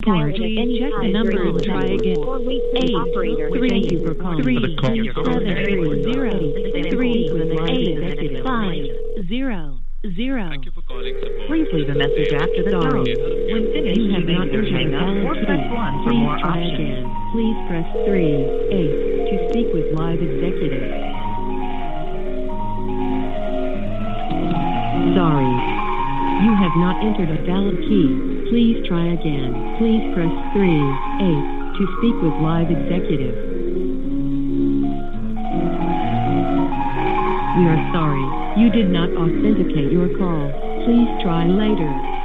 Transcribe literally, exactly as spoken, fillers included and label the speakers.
Speaker 1: support.
Speaker 2: Please check the number and try again. Eight, three,
Speaker 1: Thank you for calling.
Speaker 2: three,
Speaker 3: For the call.
Speaker 2: seven, zero, three, eight, five, zero, zero.
Speaker 3: Thank you for calling support.
Speaker 1: Please leave a message after the tone. When finished,
Speaker 4: You have
Speaker 1: you may
Speaker 4: not
Speaker 1: either
Speaker 4: entered
Speaker 1: hang
Speaker 4: a
Speaker 1: up or
Speaker 4: valid
Speaker 1: press
Speaker 4: key.
Speaker 1: one for
Speaker 4: Please
Speaker 1: more
Speaker 4: try
Speaker 1: options.
Speaker 4: again. Please press three, eight to speak with live executive. Sorry. You have not entered a valid key. Please try again. Please press three, eight to speak with live executive. We are sorry. You did not authenticate your call. Please try later.